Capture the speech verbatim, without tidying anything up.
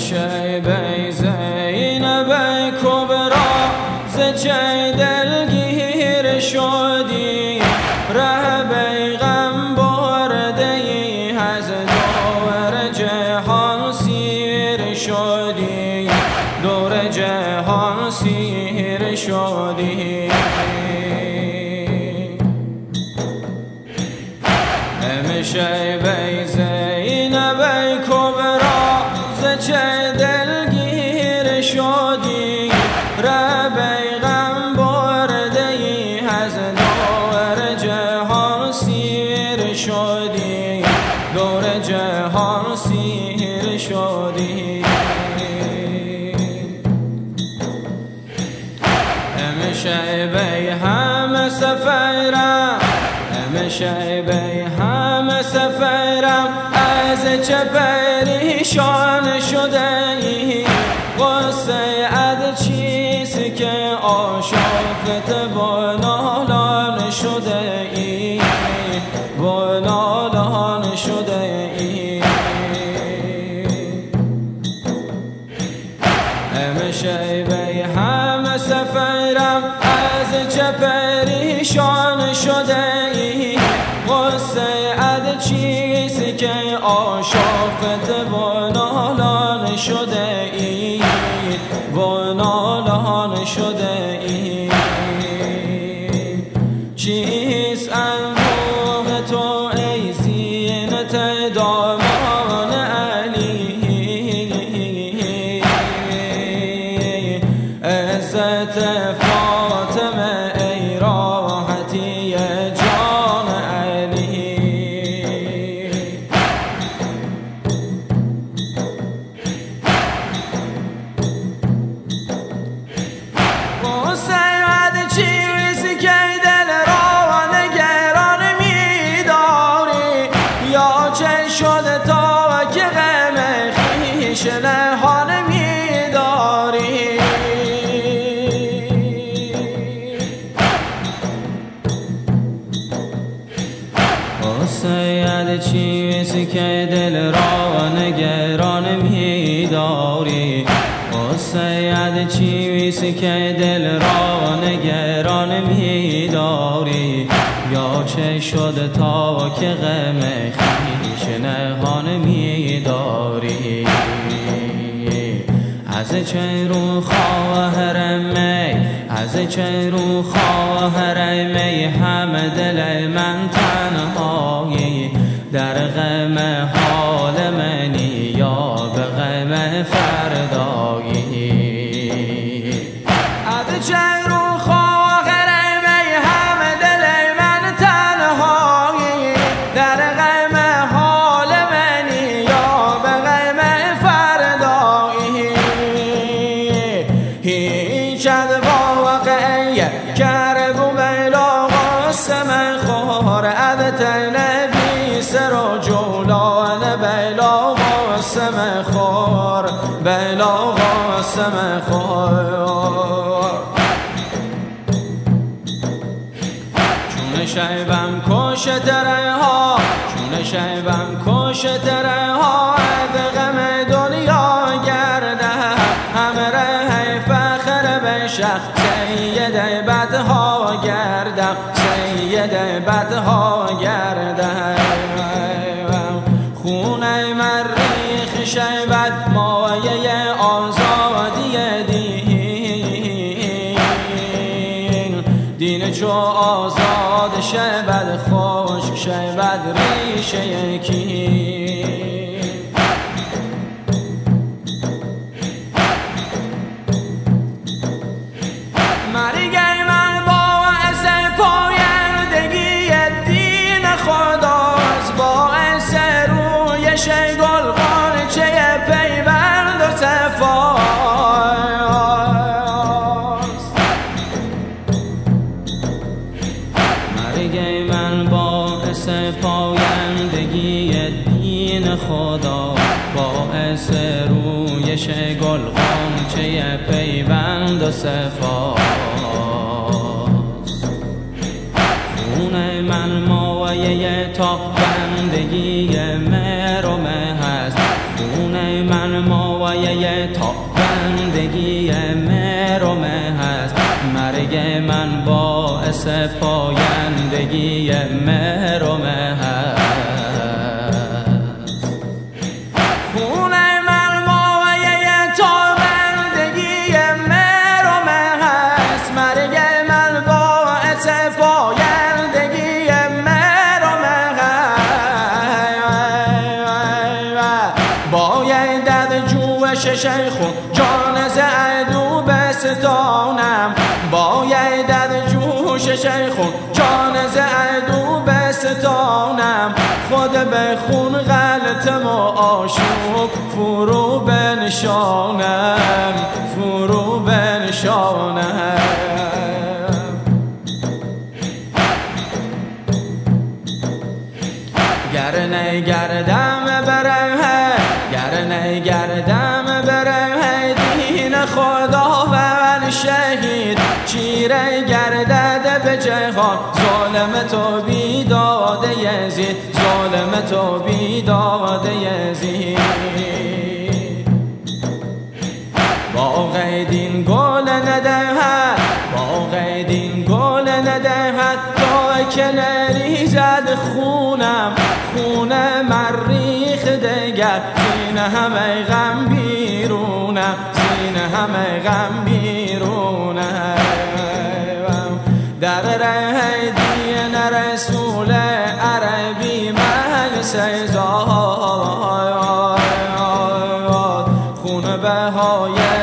شیبه زینب کبرا ز چه دلگیر شدی ره بیغم برده ای از دور جهان سیر شدی دور جهان سیر شدی شیبه زینب کبرا ز چه دلگیر شدی ره بیغم برده ای از دور جهان سیر شدی دور جهان سیر شدی ام شیبه همه سفرم ام شیبه همه سفرم از چه پریشان شده ای قصه عد چیزی که آشفت با نالان شده ای با نالان شده ای ام شیبه همه سفرم از چه پریشان شده ای قصه عد چیزی که آشفت با نالان شده ای با نالان شده ای چیست اندوه تو ای زینت دامان علی عزت فاطمه ای راحتی جان علی قصه چیزی که دل را نگران می‌داری یا چه شده تا که غم خویش نهان می‌داری قصه چیزی که دل را نگران می‌داری قصه چیزی که دل را نگران می‌داری یا چه شده تا که غم خویش نهان می‌داری از چه رو خواهرمی از چه رو خواهرمی همه دل من تنهایی در غم حال منی یا به غم فردایی از چه رو خواهرمی همه دل من تنهایی در غم حال منی یا به غم فردایی هیچ ادوا واقعیه کرب و بلا قسم خور عدت نبی سر و جولان بلا قسم خور بلا قسم خور چون شیبم کش تره ها چون شیبم کش تره ها به غم دنیا گرده همره فخر به شخص سید بدها گردم سید بدها گردم خونه مریخ شیبت مایه آزادی دین دین چو آزاد شیبت خشک شیبت ریشه یکی شیگل قانچه پیوند و صفاست مرگ من باعث پایندگی دین خدا باعث روی شیگل قانچه پیوند و صفاست خون من مایه تا بندگی مهر و مه هست خونه من مایه تا بندگی مهر و مه هست، مرگ من باعث پایندگی مهر و مه هست. خونه من مایه تا بندگی مهر و مه هست، مرگ من باعث پایندگی مهر و مه هست. باید در جوش شیخون جان زعدو بستانم، باید در جوش شیخون جان زعدو بستانم، خود به خون غلطم و آشوب فرو بنشانم، فرو بنشانم. گر نگردم بره گر نگردم بره دین خدا و شهید، چیره گردد به جهان ظالم تو بیداد یزید، ظالم تو بیداد یزید. باغ دین گل ندهد، باغ دین گل ندهد تا که نریزد خونم، خون مریخ دگر زین همه غم بیرونم، زین همه غم بیرونم. در ره دین رسول عربی من سزاد، خون بهای